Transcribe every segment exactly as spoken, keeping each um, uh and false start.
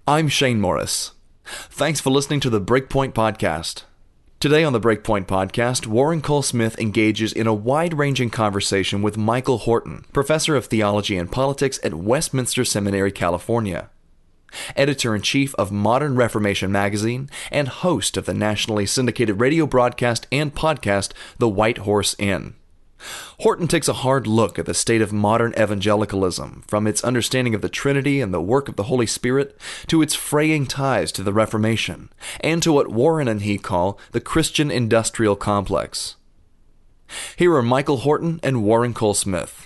I'm Shane Morris. Thanks for listening to the Breakpoint Podcast. Today on the Breakpoint Podcast, Warren Cole Smith engages in a wide-ranging conversation with Michael Horton, professor of theology and politics at Westminster Seminary, California, editor-in-chief of Modern Reformation magazine, and host of the nationally syndicated radio broadcast and podcast, The White Horse Inn. Horton takes a hard look at the state of modern evangelicalism, from its understanding of the Trinity and the work of the Holy Spirit to its fraying ties to the Reformation, and to what Warren and he call the Christian industrial complex. Here are Michael Horton and Warren Cole Smith.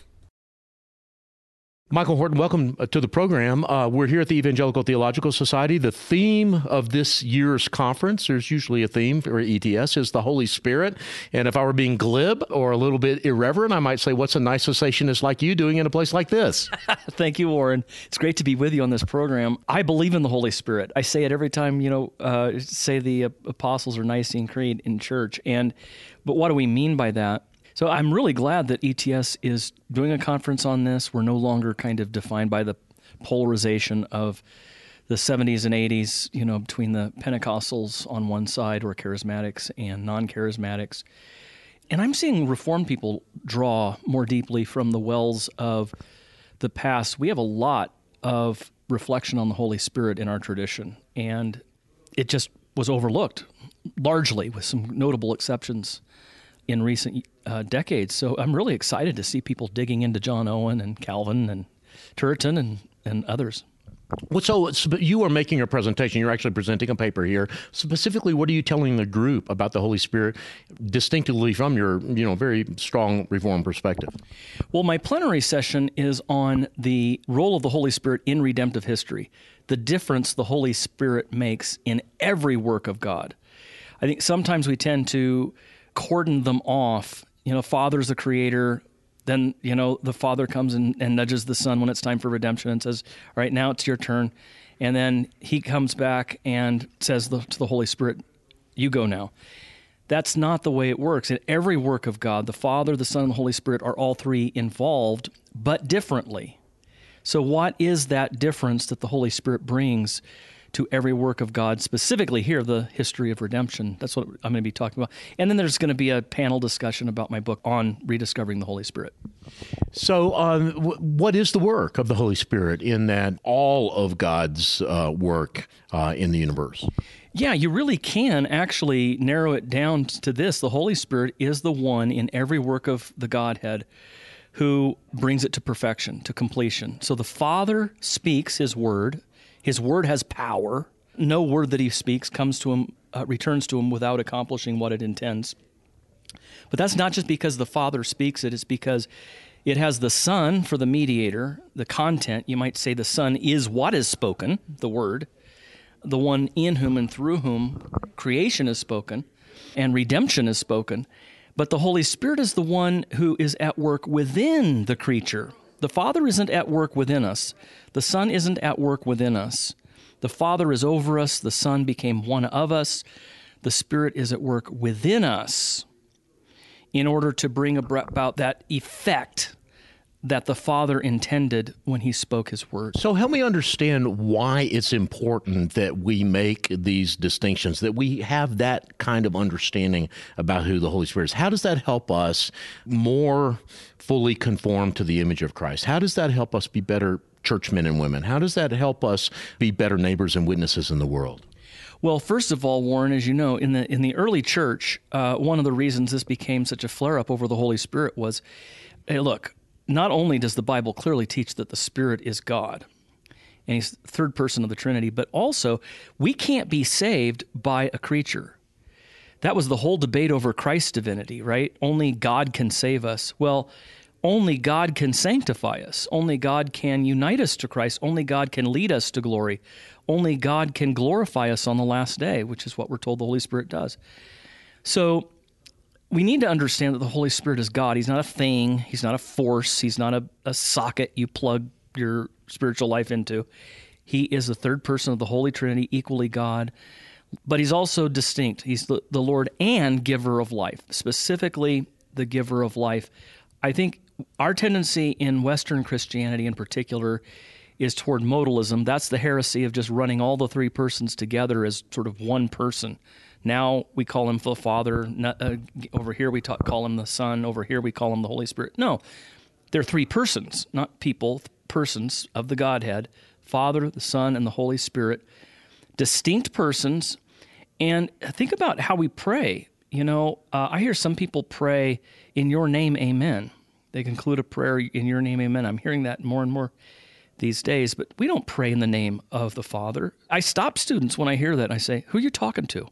Michael Horton, welcome to the program. Uh, we're here at the Evangelical Theological Society. The theme of this year's conference, there's usually a theme for E T S, is the Holy Spirit. And if I were being glib or a little bit irreverent, I might say, what's a nice cessationist like you doing in a place like this? Thank you, Warren. It's great to be with you on this program. I believe in the Holy Spirit. I say it every time, you know, uh, say the uh, Apostles or Nicene Creed in church. And but what do we mean by that? So I'm really glad that E T S is doing a conference on this. We're no longer kind of defined by the polarization of the seventies and eighties, you know, between the Pentecostals on one side or charismatics and non-charismatics. And I'm seeing Reformed people draw more deeply from the wells of the past. We have a lot of reflection on the Holy Spirit in our tradition, and it just was overlooked largely, with some notable exceptions in recent uh, decades. So I'm really excited to see people digging into John Owen and Calvin and Turretin and, and others. Well, so you are making a presentation. You're actually presenting a paper here. Specifically, what are you telling the group about the Holy Spirit, distinctively from your, you know, very strong Reformed perspective? Well, my plenary session is on the role of the Holy Spirit in redemptive history, the difference the Holy Spirit makes in every work of God. I think sometimes we tend to cordon them off. You know, Father's the creator. Then, you know, the Father comes and, and nudges the Son when it's time for redemption and says, all right, now it's your turn. And then he comes back and says the, to the Holy Spirit, you go now. That's not the way it works. In every work of God, the Father, the Son, and the Holy Spirit are all three involved, but differently. So what is that difference that the Holy Spirit brings to every work of God, specifically here, the history of redemption? That's what I'm going to be talking about. And then there's going to be a panel discussion about my book on rediscovering the Holy Spirit. So um, w- what is the work of the Holy Spirit in that all of God's uh, work uh, in the universe? Yeah, you really can actually narrow it down to this. The Holy Spirit is the one in every work of the Godhead who brings it to perfection, to completion. So the Father speaks His word. His word has power. No word that he speaks comes to him, uh, returns to him without accomplishing what it intends. But that's not just because the Father speaks it. It's because it has the Son for the mediator, the content. You might say the Son is what is spoken, the word, the one in whom and through whom creation is spoken and redemption is spoken. But the Holy Spirit is the one who is at work within the creature. The Father isn't at work within us. The Son isn't at work within us. The Father is over us. The Son became one of us. The Spirit is at work within us in order to bring about that effect that the Father intended when He spoke His word. So help me understand why it's important that we make these distinctions, that we have that kind of understanding about who the Holy Spirit is. How does that help us more fully conform to the image of Christ? How does that help us be better churchmen and women? How does that help us be better neighbors and witnesses in the world? Well, first of all, Warren, as you know, in the in the early church, uh, one of the reasons this became such a flare-up over the Holy Spirit was, hey, look, not only does the Bible clearly teach that the Spirit is God, and He's the third person of the Trinity, but also we can't be saved by a creature. That was the whole debate over Christ's divinity, right? Only God can save us. Well, only God can sanctify us. Only God can unite us to Christ. Only God can lead us to glory. Only God can glorify us on the last day, which is what we're told the Holy Spirit does. So we need to understand that the Holy Spirit is God. He's not a thing. He's not a force. He's not a, a socket you plug your spiritual life into. He is the third person of the Holy Trinity, equally God, but He's also distinct. He's the, the Lord and giver of life, specifically the giver of life. I think our tendency in Western Christianity in particular is toward modalism. That's the heresy of just running all the three persons together as sort of one person. Now we call him the Father. Uh, over here we talk, call him the Son. Over here we call him the Holy Spirit. No, they're three persons, not people, persons of the Godhead, Father, the Son, and the Holy Spirit, distinct persons. And think about how we pray. You know, uh, I hear some people pray, in your name, amen. They conclude a prayer, in your name, amen. I'm hearing that more and more these days, but we don't pray in the name of the Father. I stop students when I hear that, and I say, who are you talking to?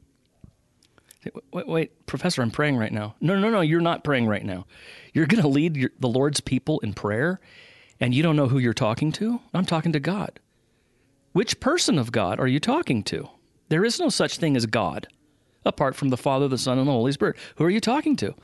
Wait, wait, Professor, I'm praying right now. No, no, no, you're not praying right now. You're going to lead your, the Lord's people in prayer, and you don't know who you're talking to? I'm talking to God. Which person of God are you talking to? There is no such thing as God, apart from the Father, the Son, and the Holy Spirit. Who are you talking to?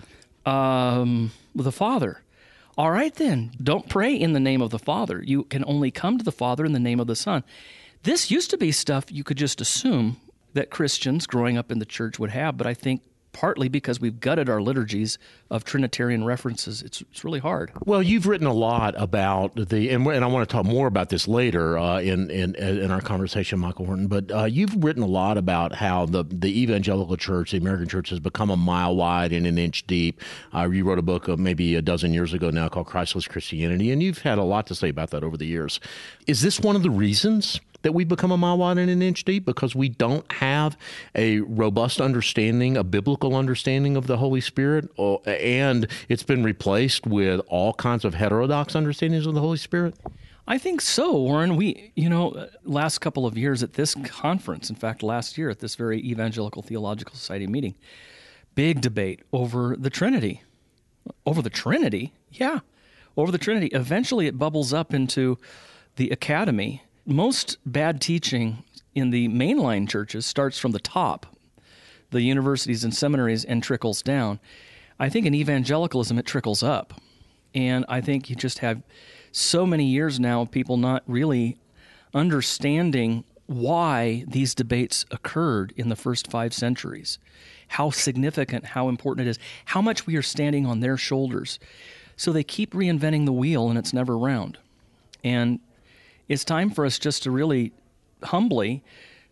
Um, the Father. All right, then, don't pray in the name of the Father. You can only come to the Father in the name of the Son. This used to be stuff you could just assume that Christians growing up in the church would have, but I think partly because we've gutted our liturgies of Trinitarian references, it's it's really hard. Well, you've written a lot about the, and, and I want to talk more about this later uh, in, in in our conversation, Michael Horton, but uh, you've written a lot about how the, the evangelical church, the American church, has become a mile wide and an inch deep. Uh, you wrote a book of maybe a dozen years ago now called Christless Christianity, and you've had a lot to say about that over the years. Is this one of the reasons that we've become a mile wide and an inch deep, because we don't have a robust understanding, a biblical understanding of the Holy Spirit, or, and it's been replaced with all kinds of heterodox understandings of the Holy Spirit? I think so, Warren. We, you know, last couple of years at this conference, in fact, last year at this very Evangelical Theological Society meeting, big debate over the Trinity. Over the Trinity? Yeah, over the Trinity. Eventually it bubbles up into the academy. Most bad teaching in the mainline churches starts from the top, the universities and seminaries, and trickles down. I think in evangelicalism, it trickles up. And I think you just have so many years now of people not really understanding why these debates occurred in the first five centuries, how significant, how important it is, how much we are standing on their shoulders. So they keep reinventing the wheel, and it's never round. And it's time for us just to really humbly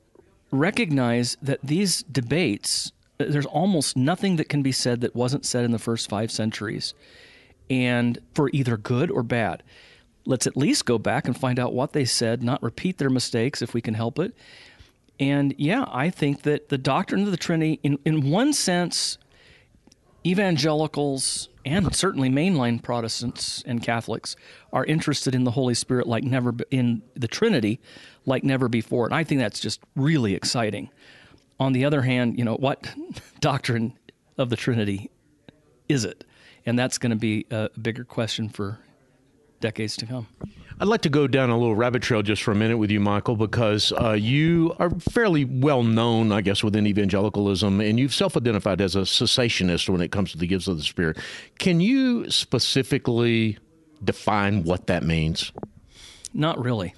recognize that these debates, there's almost nothing that can be said that wasn't said in the first five centuries, and for either good or bad. Let's at least go back and find out what they said, not repeat their mistakes if we can help it. And yeah, I think that the doctrine of the Trinity, in, in one sense, evangelicals and certainly mainline Protestants and Catholics are interested in the Holy Spirit like never, in the Trinity like never before. And I think that's just really exciting. On the other hand, you know, what doctrine of the Trinity is it? And that's going to be a bigger question for decades to come. I'd like to go down a little rabbit trail just for a minute with you, Michael, because uh, you are fairly well known, I guess, within evangelicalism, and you've self-identified as a cessationist when it comes to the gifts of the Spirit. Can you specifically define what that means? Not really.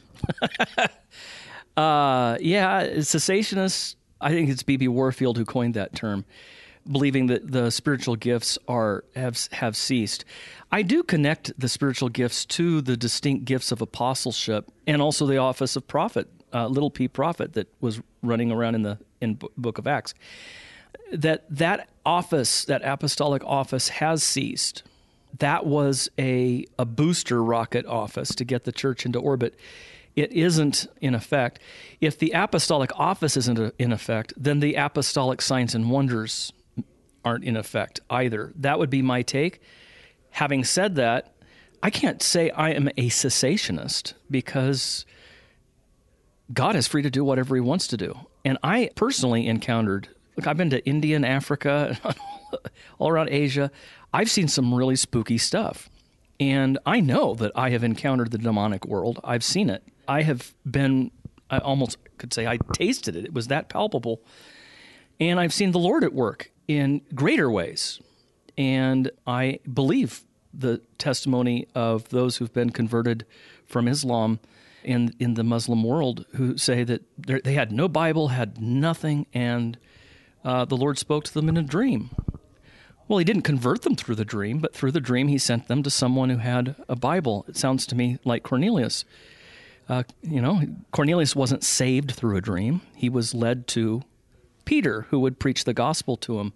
uh, yeah, cessationists, I think it's B B Warfield who coined that term, believing that the spiritual gifts are have have ceased. I do connect the spiritual gifts to the distinct gifts of apostleship and also the office of prophet, uh, little p prophet that was running around in the in B- Book of Acts. That that office, that apostolic office, has ceased. That was a a booster rocket office to get the church into orbit. It isn't in effect. If the apostolic office isn't in effect, then the apostolic signs and wonders aren't in effect either. That would be my take. Having said that, I can't say I am a cessationist because God is free to do whatever he wants to do. And I personally encountered, look, I've been to India and Africa, all around Asia. I've seen some really spooky stuff. And I know that I have encountered the demonic world. I've seen it. I have been, I almost could say I tasted it. It was that palpable. And I've seen the Lord at work in greater ways. And I believe the testimony of those who've been converted from Islam in in the Muslim world who say that they had no Bible, had nothing, and uh, the Lord spoke to them in a dream. Well, he didn't convert them through the dream, but through the dream he sent them to someone who had a Bible. It sounds to me like Cornelius. Uh, you know, Cornelius wasn't saved through a dream. He was led to Peter, who would preach the gospel to him.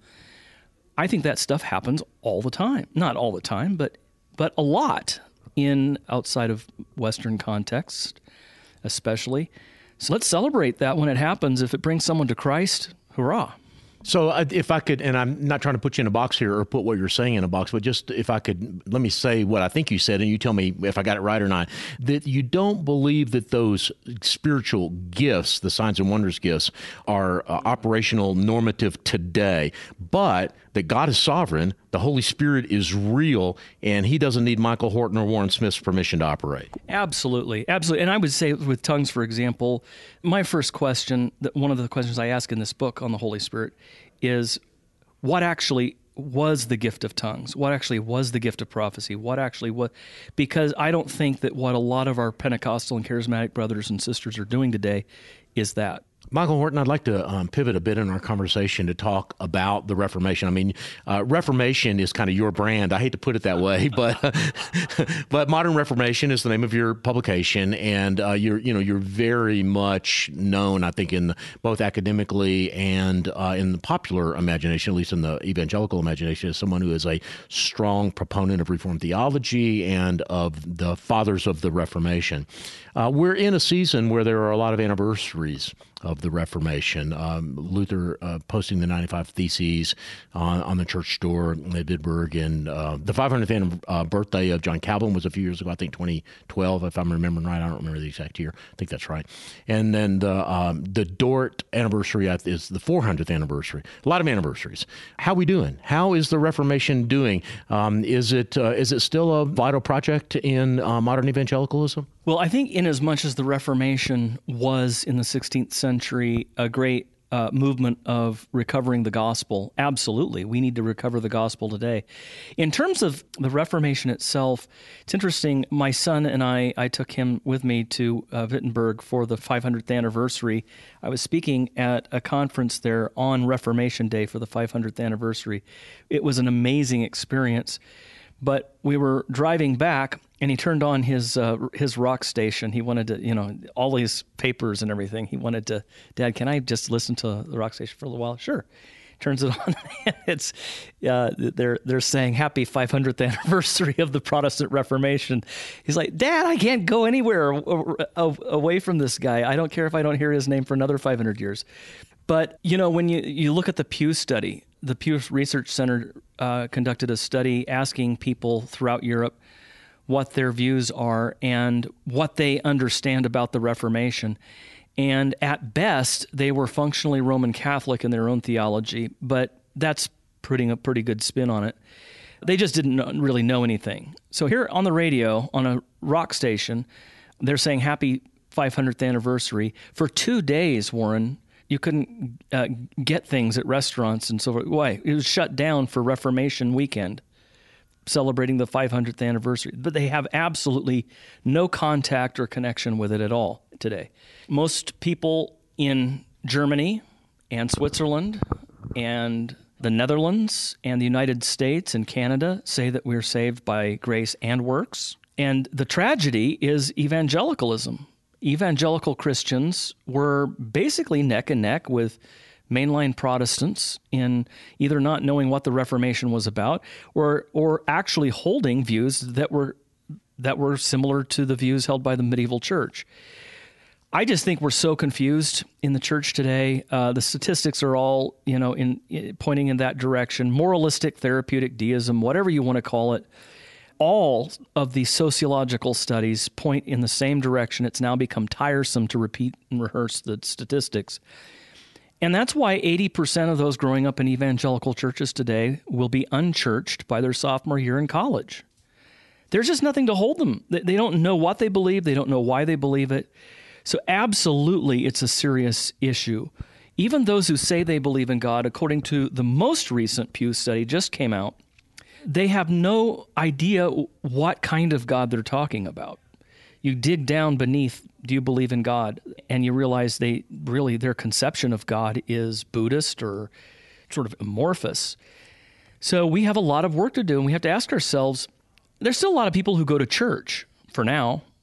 I think that stuff happens all the time. Not all the time, but but a lot in outside of Western context, especially. So let's celebrate that when it happens. If it brings someone to Christ, hurrah. So uh, if I could, and I'm not trying to put you in a box here or put what you're saying in a box, but just if I could, let me say what I think you said, and you tell me if I got it right or not, that you don't believe that those spiritual gifts, the signs and wonders gifts, are uh, operational, normative today, but that God is sovereign, the Holy Spirit is real, and he doesn't need Michael Horton or Warren Smith's permission to operate. Absolutely. Absolutely. And I would say with tongues, for example, my first question, one of the questions I ask in this book on the Holy Spirit is what actually was the gift of tongues? What actually was the gift of prophecy? What actually was? Because I don't think that what a lot of our Pentecostal and charismatic brothers and sisters are doing today is that. Michael Horton, I'd like to um, pivot a bit in our conversation to talk about the Reformation. I mean, uh, Reformation is kind of your brand. I hate to put it that way, but but Modern Reformation is the name of your publication, and uh, you're you know you're very much known, I think, in both academically and uh, in the popular imagination, at least in the evangelical imagination, as someone who is a strong proponent of Reformed theology and of the fathers of the Reformation. Uh, we're in a season where there are a lot of anniversaries of the Reformation. Um, Luther uh, posting the ninety-five Theses on, on the church door at Wittenberg, and uh, the five hundredth uh, birthday of John Calvin was a few years ago, I think twenty twelve, if I'm remembering right. I don't remember the exact year. I think that's right. And then the um, the Dort anniversary is the four hundredth anniversary. A lot of anniversaries. How are we doing? How is the Reformation doing? Um, is it uh, is it still a vital project in uh, modern evangelicalism? Well, I think in as much as the Reformation was in the sixteenth century a great uh, movement of recovering the gospel, absolutely, we need to recover the gospel today. In terms of the Reformation itself, it's interesting, my son and I, I took him with me to uh, Wittenberg for the five hundredth anniversary. I was speaking at a conference there on Reformation Day for the five hundredth anniversary. It was an amazing experience. But we were driving back, and he turned on his uh, his rock station. He wanted to, you know, all his papers and everything. He wanted to, Dad, can I just listen to the rock station for a little while? Sure. Turns it on, and it's uh, they're they're saying Happy five hundredth anniversary of the Protestant Reformation. He's like, Dad, I can't go anywhere away from this guy. I don't care if I don't hear his name for another five hundred years. But you know, when you you look at the Pew study. The Pew Research Center uh, conducted a study asking people throughout Europe what their views are and what they understand about the Reformation. And at best, they were functionally Roman Catholic in their own theology, but that's putting a pretty good spin on it. They just didn't really know anything. So here on the radio, on a rock station, they're saying Happy five hundredth anniversary. For two days, Warren, you couldn't uh, get things at restaurants and so forth. Why? It was shut down for Reformation weekend, celebrating the five hundredth anniversary. But they have absolutely no contact or connection with it at all today. Most people in Germany and Switzerland and the Netherlands and the United States and Canada say that we're saved by grace and works. And the tragedy is evangelicalism. Evangelical Christians were basically neck and neck with mainline Protestants in either not knowing what the Reformation was about or or actually holding views that were that were similar to the views held by the medieval church. I just think we're so confused in the church today. Uh, the statistics are all, you know, in, in pointing in that direction. Moralistic therapeutic deism, whatever you want to call it. All of these sociological studies point in the same direction. It's now become tiresome to repeat and rehearse the statistics. And that's why eighty percent of those growing up in evangelical churches today will be unchurched by their sophomore year in college. There's just nothing to hold them. They don't know what they believe. They don't know why they believe it. So absolutely, it's a serious issue. Even those who say they believe in God, according to the most recent Pew study just came out, they have no idea what kind of God they're talking about. You dig down beneath, do you believe in God? And you realize they really, their conception of God is Buddhist or sort of amorphous. So we have a lot of work to do, and we have to ask ourselves, there's still a lot of people who go to church for now,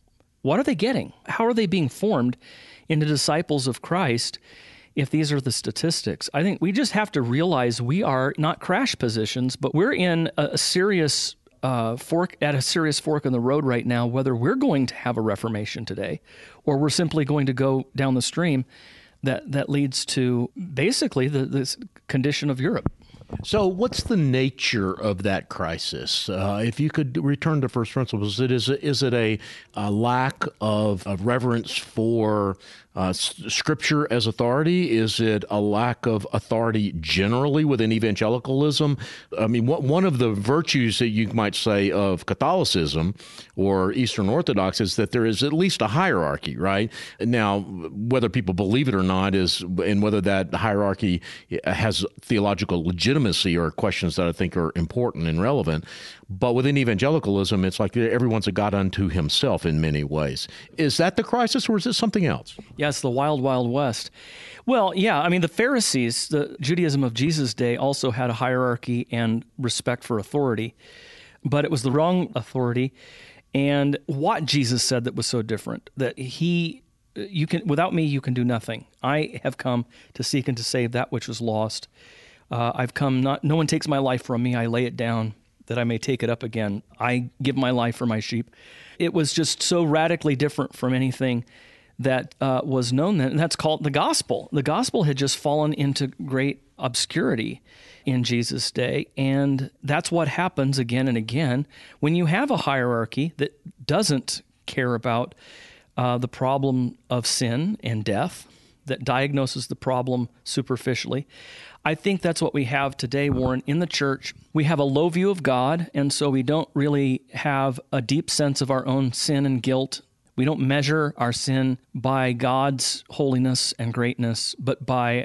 what are they getting? How are they being formed into disciples of Christ if these are the statistics? I think we just have to realize we are not crash positions, but we're in a, a serious uh, fork, at a serious fork in the road right now, whether we're going to have a reformation today or we're simply going to go down the stream that, that leads to basically the this condition of Europe. So what's the nature of that crisis? Uh, if you could return to first principles, it is, is it a, a lack of, of reverence for uh, s- Scripture as authority? Is it a lack of authority generally within evangelicalism? I mean, what, one of the virtues that you might say of Catholicism or Eastern Orthodox is that there is at least a hierarchy, right? Now, whether people believe it or not is, and whether that hierarchy has theological legitimacy are questions that I think are important and relevant. But within evangelicalism, it's like everyone's a God unto himself in many ways. Is that the crisis, or is it something else? Yes, the wild, wild west. Well, yeah, I mean, the Pharisees, the Judaism of Jesus' day, also had a hierarchy and respect for authority, but it was the wrong authority. And what Jesus said that was so different, that he, you can, without me, you can do nothing. I have come to seek and to save that which was lost. Uh, I've come not, no one takes my life from me. I lay it down that I may take it up again. I give my life for my sheep. It was just so radically different from anything that uh, was known then. And that's called the gospel. The gospel had just fallen into great obscurity in Jesus' day. And that's what happens again and again when you have a hierarchy that doesn't care about uh, the problem of sin and death, that diagnoses the problem superficially. I think that's what we have today, Warren, in the church. We have a low view of God, and so we don't really have a deep sense of our own sin and guilt. We don't measure our sin by God's holiness and greatness, but by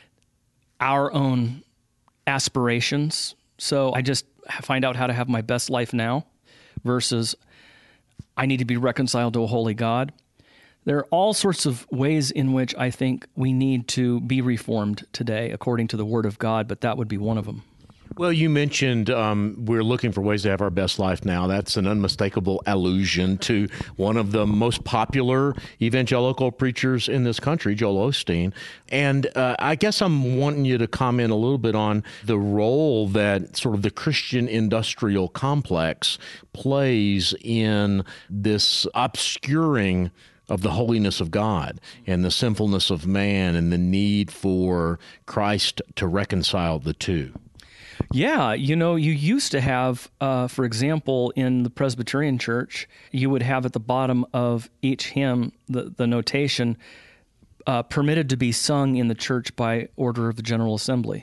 our own aspirations. So I just find out how to have my best life now versus I need to be reconciled to a holy God. There are all sorts of ways in which I think we need to be reformed today, according to the Word of God, but that would be one of them. Well, you mentioned um, we're looking for ways to have our best life now. That's an unmistakable allusion to one of the most popular evangelical preachers in this country, Joel Osteen. And uh, I guess I'm wanting you to comment a little bit on the role that sort of the Christian industrial complex plays in this obscuring of the holiness of God and the sinfulness of man and the need for Christ to reconcile the two. Yeah, you know, you used to have, uh, for example, in the Presbyterian Church, you would have at the bottom of each hymn the, the notation, uh, permitted to be sung in the church by order of the General Assembly.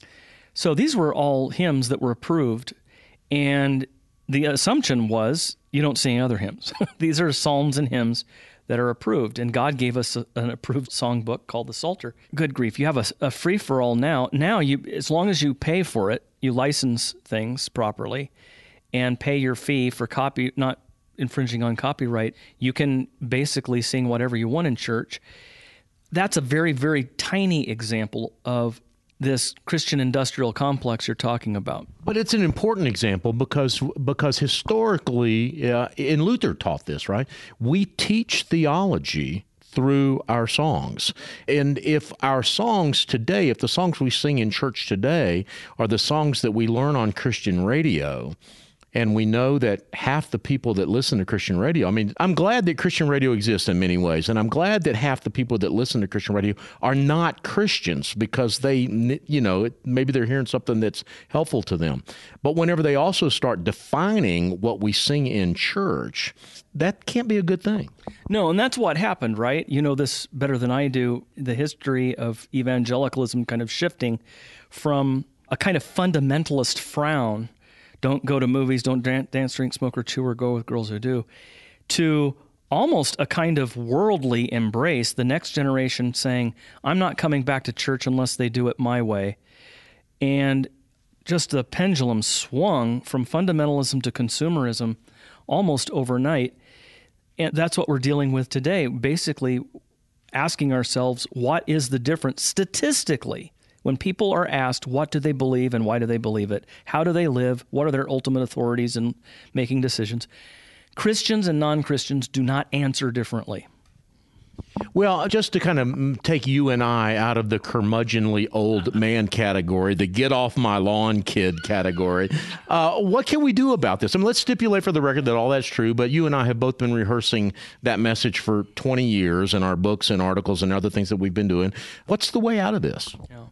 So these were all hymns that were approved, and the assumption was you don't sing other hymns. These are psalms and hymns that are approved, and God gave us a, an approved songbook called the Psalter. Good grief, you have a, a free-for-all now. Now, you, as long as you pay for it, you license things properly and pay your fee for copy, not infringing on copyright, you can basically sing whatever you want in church. That's a very, very tiny example of this Christian industrial complex you're talking about. But it's an important example because because historically, uh, and Luther taught this, right? We teach theology through our songs. And if our songs today, if the songs we sing in church today are the songs that we learn on Christian radio, and we know that half the people that listen to Christian radio, I mean, I'm glad that Christian radio exists in many ways, and I'm glad that half the people that listen to Christian radio are not Christians because they, you know, maybe they're hearing something that's helpful to them. But whenever they also start defining what we sing in church, that can't be a good thing. No, and that's what happened, right? You know this better than I do, the history of evangelicalism kind of shifting from a kind of fundamentalist frown, don't go to movies, don't dance, drink, smoke, or chew, or go with girls who do, to almost a kind of worldly embrace, the next generation saying, I'm not coming back to church unless they do it my way. And just the pendulum swung from fundamentalism to consumerism almost overnight. And that's what we're dealing with today, basically asking ourselves, what is the difference statistically? When people are asked, what do they believe and why do they believe it? How do they live? What are their ultimate authorities in making decisions? Christians and non-Christians do not answer differently. Well, just to kind of take you and I out of the curmudgeonly old man category, the get off my lawn kid category, uh, what can we do about this? I mean, let's stipulate for the record that all that's true, but you and I have both been rehearsing that message for twenty years in our books and articles and other things that we've been doing. What's the way out of this? Yeah.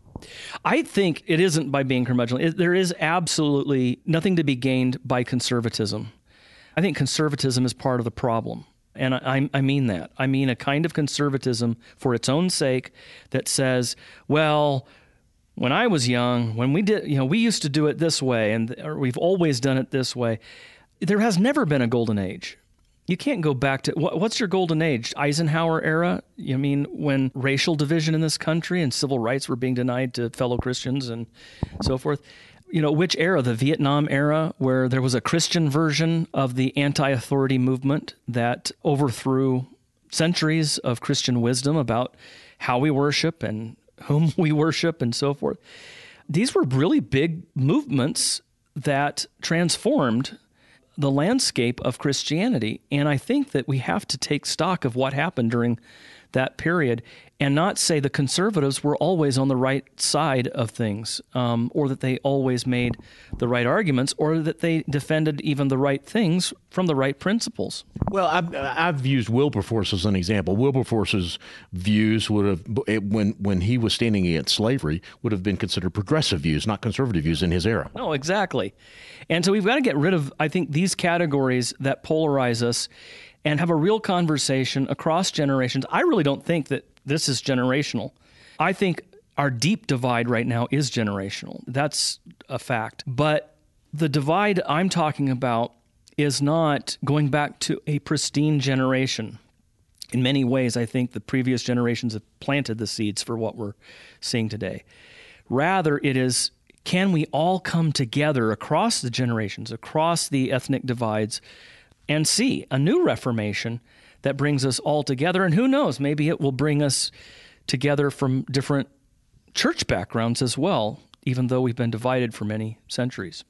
I think it isn't by being curmudgeonly. It, there is absolutely nothing to be gained by conservatism. I think conservatism is part of the problem. And I, I mean that. I mean a kind of conservatism for its own sake that says, well, when I was young, when we did, you know, we used to do it this way, and or we've always done it this way. There has never been a golden age. You can't go back to, what, what's your golden age? Eisenhower era? You mean when racial division in this country and civil rights were being denied to fellow Christians and so forth? You know, which era? The Vietnam era, where there was a Christian version of the anti-authority movement that overthrew centuries of Christian wisdom about how we worship and whom we worship and so forth. These were really big movements that transformed the landscape of Christianity. And I think that we have to take stock of what happened during that period and not say the conservatives were always on the right side of things, um, or that they always made the right arguments, or that they defended even the right things from the right principles. Well, I've, I've used Wilberforce as an example. Wilberforce's views would have, when when he was standing against slavery, would have been considered progressive views, not conservative views in his era. No, exactly. And so we've got to get rid of, I think, these categories that polarize us and have a real conversation across generations. I really don't think that this is generational. I think our deep divide right now is generational. That's a fact. But the divide I'm talking about is not going back to a pristine generation. In many ways, I think the previous generations have planted the seeds for what we're seeing today. Rather, it is, can we all come together across the generations, across the ethnic divides, and see a new Reformation that brings us all together? And who knows, maybe it will bring us together from different church backgrounds as well, even though we've been divided for many centuries.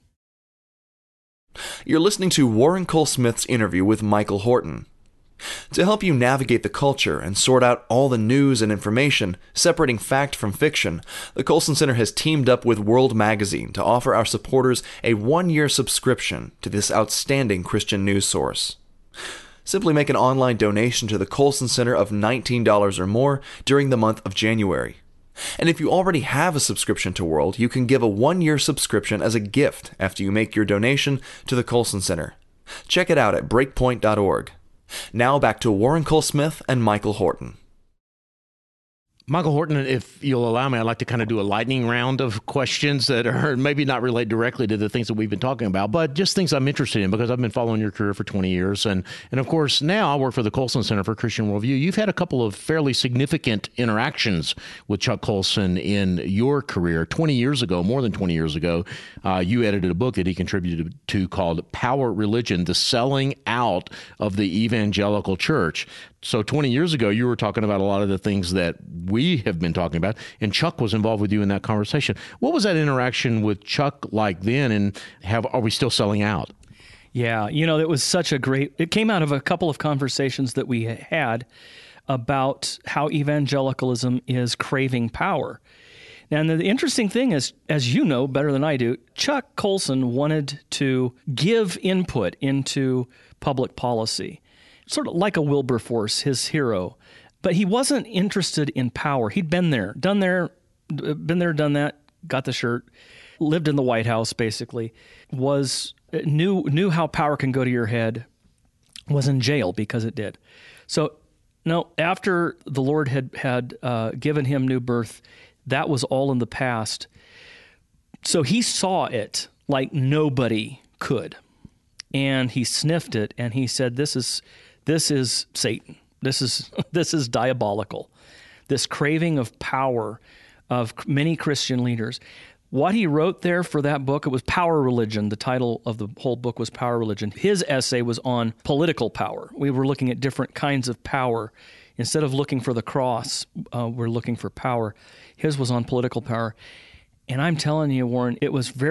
You're listening to Warren Cole Smith's interview with Michael Horton. To help you navigate the culture and sort out all the news and information, separating fact from fiction, the Colson Center has teamed up with World Magazine to offer our supporters a one-year subscription to this outstanding Christian news source. Simply make an online donation to the Colson Center of nineteen dollars or more during the month of January. And if you already have a subscription to World, you can give a one-year subscription as a gift after you make your donation to the Colson Center. Check it out at breakpoint dot org. Now back to Warren Cole Smith and Michael Horton. Michael Horton, if you'll allow me, I'd like to kind of do a lightning round of questions that are maybe not relate directly to the things that we've been talking about, but just things I'm interested in because I've been following your career for twenty years. And, and of course, now I work for the Colson Center for Christian Worldview. You've had a couple of fairly significant interactions with Chuck Colson in your career. twenty years ago, more than twenty years ago, uh, you edited a book that he contributed to called Power Religion, The Selling Out of the Evangelical Church. So twenty years ago, you were talking about a lot of the things that we have been talking about, and Chuck was involved with you in that conversation. What was that interaction with Chuck like then, and have are we still selling out? Yeah, you know, it was such a great, it came out of a couple of conversations that we had about how evangelicalism is craving power. And the interesting thing is, as you know better than I do, Chuck Colson wanted to give input into public policy, sort of like a Wilberforce, his hero. But he wasn't interested in power. He'd been there, done there, been there, done that, got the shirt, lived in the White House, basically, was knew knew how power can go to your head, was in jail because it did. So, no, after the Lord had, had uh, given him new birth, that was all in the past. So he saw it like nobody could. And he sniffed it, and he said, this is this is Satan. This is this is diabolical, this craving of power of many Christian leaders. What he wrote there for that book, it was Power Religion. The title of the whole book was Power Religion. His essay was on political power. We were looking at different kinds of power. Instead of looking for the cross, uh, we're looking for power. His was on political power. And I'm telling you, Warren, it was very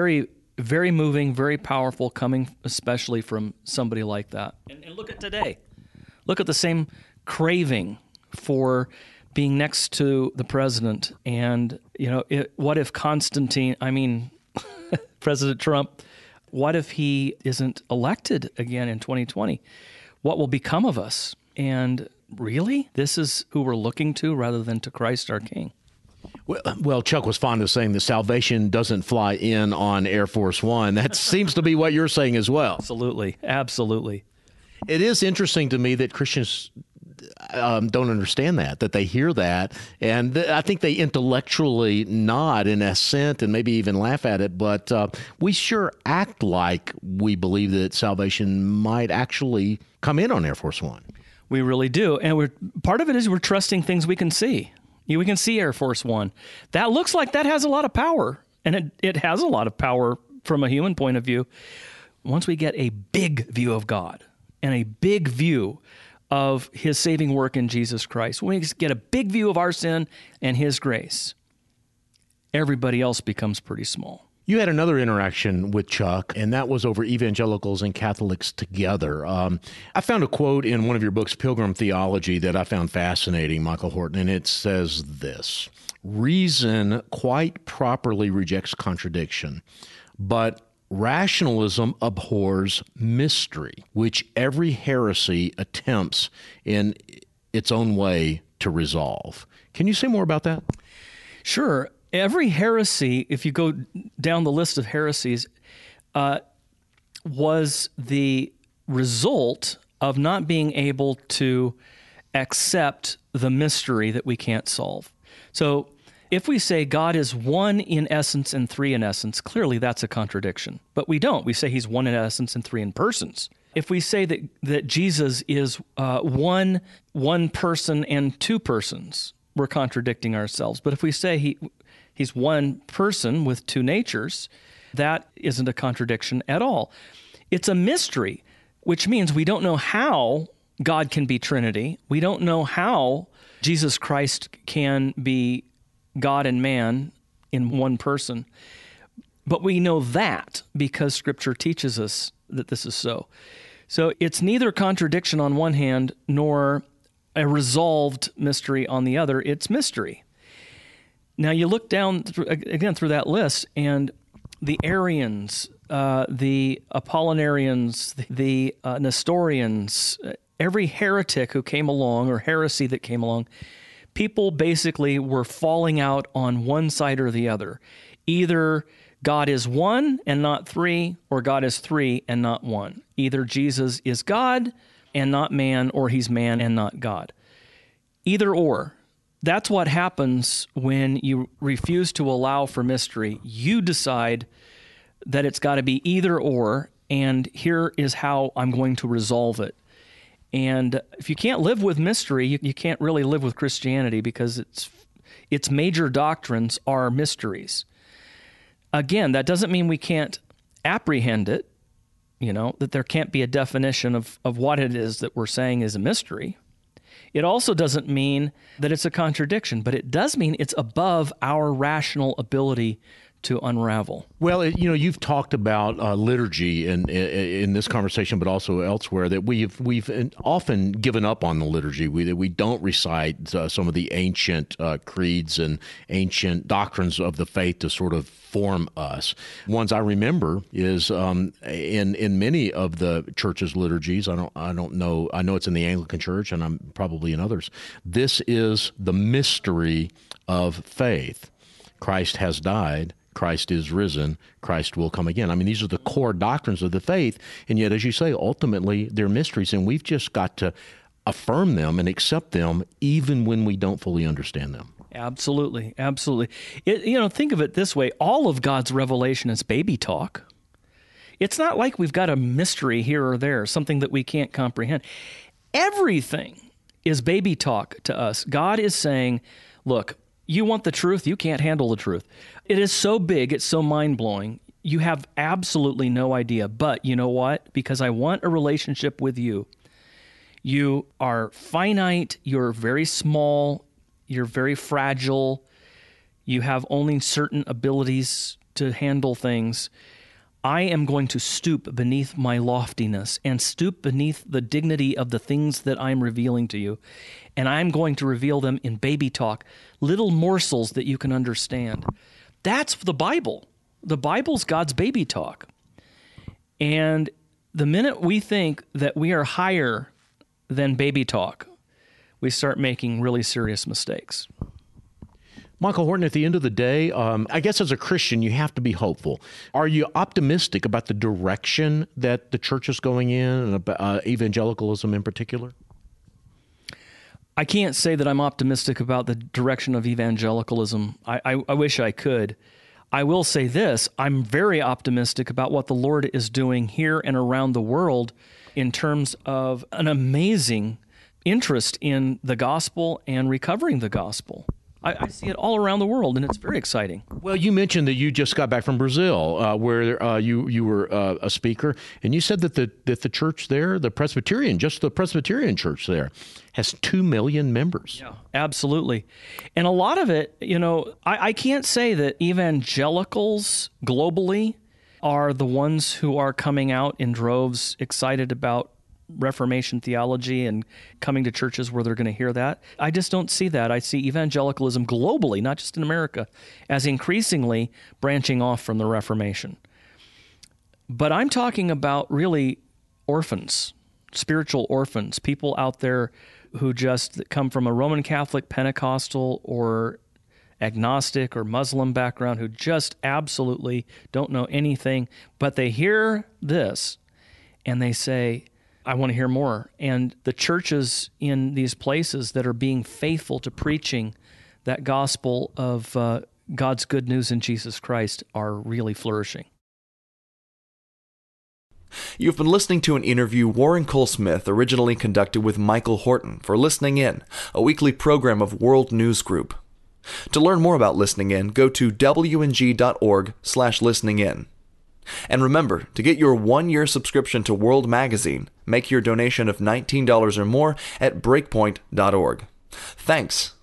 very moving, very powerful, coming especially from somebody like that. And, and look at today. Look at the same craving for being next to the president. And, you know, it, what if Constantine, I mean, President Trump, what if he isn't elected again in twenty twenty? What will become of us? And really, this is who we're looking to rather than to Christ our King. Well, well, Chuck was fond of saying that salvation doesn't fly in on Air Force One. That seems to be what you're saying as well. Absolutely. Absolutely. It is interesting to me that Christians um, don't understand that, that they hear that. And th- I think they intellectually nod in assent and maybe even laugh at it. But uh, we sure act like we believe that salvation might actually come in on Air Force One. We really do. And we're part of it is we're trusting things we can see. We can see Air Force One. That looks like that has a lot of power. And it, it has a lot of power from a human point of view. Once we get a big view of God and a big view of his saving work in Jesus Christ, when we get a big view of our sin and his grace, everybody else becomes pretty small. You had another interaction with Chuck, and that was over evangelicals and Catholics together. Um, I found a quote in one of your books, Pilgrim Theology, that I found fascinating, Michael Horton, and it says this: reason quite properly rejects contradiction, but rationalism abhors mystery, which every heresy attempts in its own way to resolve. Can you say more about that? Sure. Every heresy, if you go down the list of heresies, uh, was the result of not being able to accept the mystery that we can't solve. So if we say God is one in essence and three in essence, clearly that's a contradiction. But we don't. We say he's one in essence and three in persons. If we say that, that Jesus is uh, one, one person and two persons, we're contradicting ourselves. But if we say he... he's one person with two natures, that isn't a contradiction at all. It's a mystery, which means we don't know how God can be Trinity. We don't know how Jesus Christ can be God and man in one person. But we know that because Scripture teaches us that this is so. So it's neither contradiction on one hand nor a resolved mystery on the other. It's mystery. Now, you look down, through, again, through that list, and the Arians, uh, the Apollinarians, the, the uh, Nestorians, every heretic who came along, or heresy that came along, people basically were falling out on one side or the other. Either God is one and not three, or God is three and not one. Either Jesus is God and not man, or he's man and not God. Either or. That's what happens when you refuse to allow for mystery. You decide that it's got to be either or, and here is how I'm going to resolve it. And if you can't live with mystery, you, you can't really live with Christianity, because its its major doctrines are mysteries. Again, that doesn't mean we can't apprehend it, you know, that there can't be a definition of, of what it is that we're saying is a mystery. It also doesn't mean that it's a contradiction, but it does mean it's above our rational ability to unravel. Well, you know, you've talked about uh, liturgy in, in in this conversation, but also elsewhere, that we've we've often given up on the liturgy. We that we don't recite uh, some of the ancient uh, creeds and ancient doctrines of the faith to sort of form us. Ones I remember is um, in in many of the church's liturgies. I don't I don't know. I know it's in the Anglican Church, and I'm probably in others. This is the mystery of faith. Christ has died. Christ is risen, Christ will come again. I mean, these are the core doctrines of the faith, and yet, as you say, ultimately, they're mysteries, and we've just got to affirm them and accept them even when we don't fully understand them. Absolutely, absolutely. It, you know, think of it this way. All of God's revelation is baby talk. It's not like we've got a mystery here or there, something that we can't comprehend. Everything is baby talk to us. God is saying, look, you want the truth, you can't handle the truth. It is so big, it's so mind-blowing, you have absolutely no idea. But you know what? Because I want a relationship with you, you are finite, you're very small, you're very fragile, you have only certain abilities to handle things. I am going to stoop beneath my loftiness and stoop beneath the dignity of the things that I'm revealing to you. And I'm going to reveal them in baby talk, little morsels that you can understand. That's the Bible. The Bible's God's baby talk. And the minute we think that we are higher than baby talk, we start making really serious mistakes. Michael Horton, at the end of the day, um, I guess as a Christian, you have to be hopeful. Are you optimistic about the direction that the church is going in, and about, uh, evangelicalism in particular? I can't say that I'm optimistic about the direction of evangelicalism. I, I, I wish I could. I will say this, I'm very optimistic about what the Lord is doing here and around the world in terms of an amazing interest in the gospel and recovering the gospel. I, I see it all around the world, and it's very exciting. Well, you mentioned that you just got back from Brazil, uh, where uh, you you were uh, a speaker, and you said that the that the church there, the Presbyterian, just the Presbyterian church there, has two million members. Yeah, absolutely. And a lot of it, you know, I, I can't say that evangelicals globally are the ones who are coming out in droves excited about Reformation theology and coming to churches where they're going to hear that. I just don't see that. I see evangelicalism globally, not just in America, as increasingly branching off from the Reformation. But I'm talking about really orphans, spiritual orphans, people out there who just come from a Roman Catholic, Pentecostal, or agnostic or Muslim background who just absolutely don't know anything, but they hear this and they say, I want to hear more. And the churches in these places that are being faithful to preaching that gospel of uh, God's good news in Jesus Christ are really flourishing. You've been listening to an interview Warren Cole Smith originally conducted with Michael Horton for Listening In, a weekly program of World News Group. To learn more about Listening In, go to w n g dot org slash listening in. And remember, to get your one-year subscription to World Magazine, make your donation of nineteen dollars or more at breakpoint dot org. Thanks,